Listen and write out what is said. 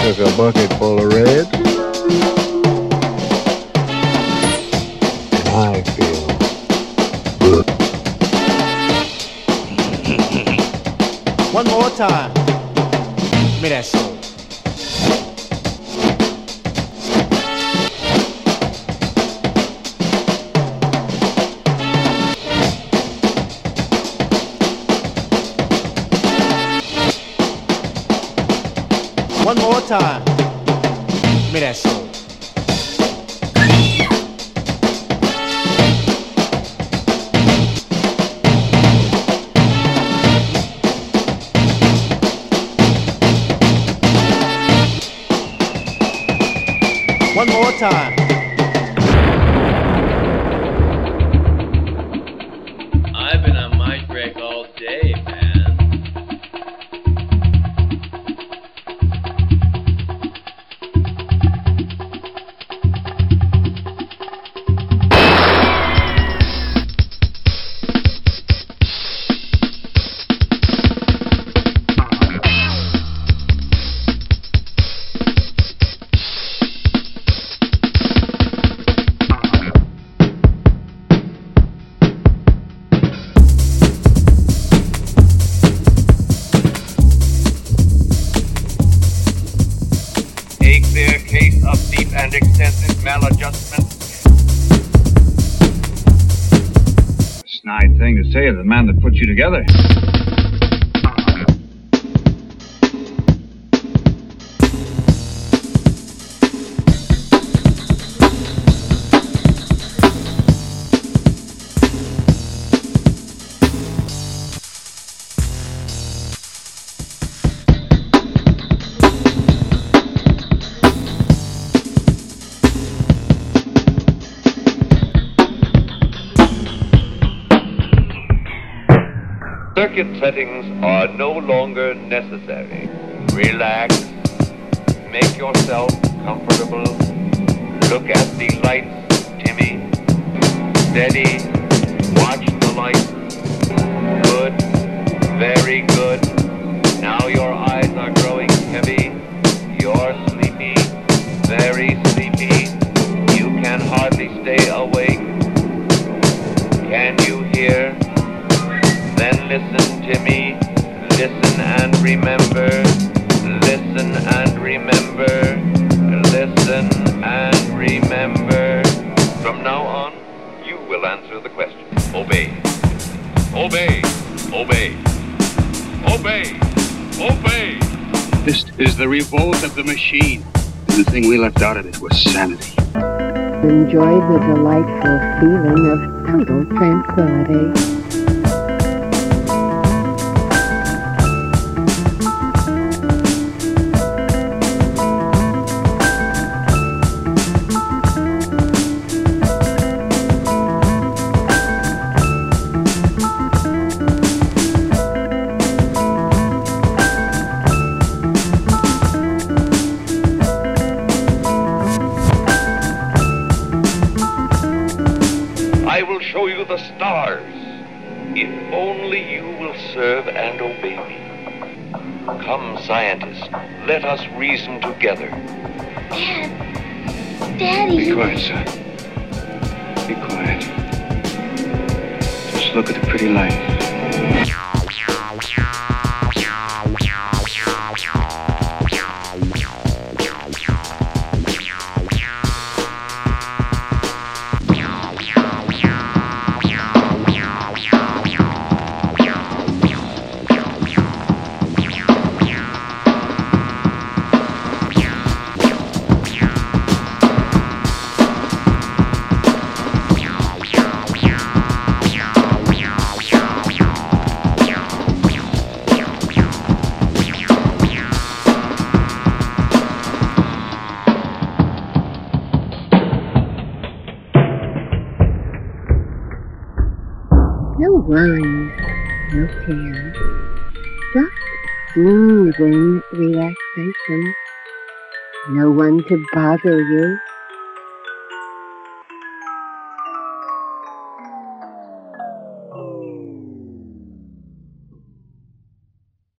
took a bucket full of red. And I feel good. One more time. Give me that soul. One more time. Give me that soul. One more time. I've been on my break all day, man. A clear case of deep and extensive maladjustment. A snide thing to say to the man that put you together. Circuit settings are no longer necessary. Relax. Make yourself comfortable. Look at the lights, Timmy. Steady. Watch the lights. Good. Very good. Now your eyes are growing heavy. You're sleepy. Very sleepy. You can hardly stay awake. Can you hear? Then listen, Timmy. Listen and remember. Listen and remember. Listen and remember. From now on, you will answer the question. Obey. Obey. Obey. Obey. Obey. This is the revolt of the machine. And the thing we left out of it was sanity. Enjoy the delightful feeling of total tranquility. I will show you the stars, if only you will serve and obey me. Come, scientists, let us reason together. Dad. Daddy. Be quiet, son. Be quiet. Just look at the pretty light. No worries, no cares. Just soothing relaxation. No one to bother you.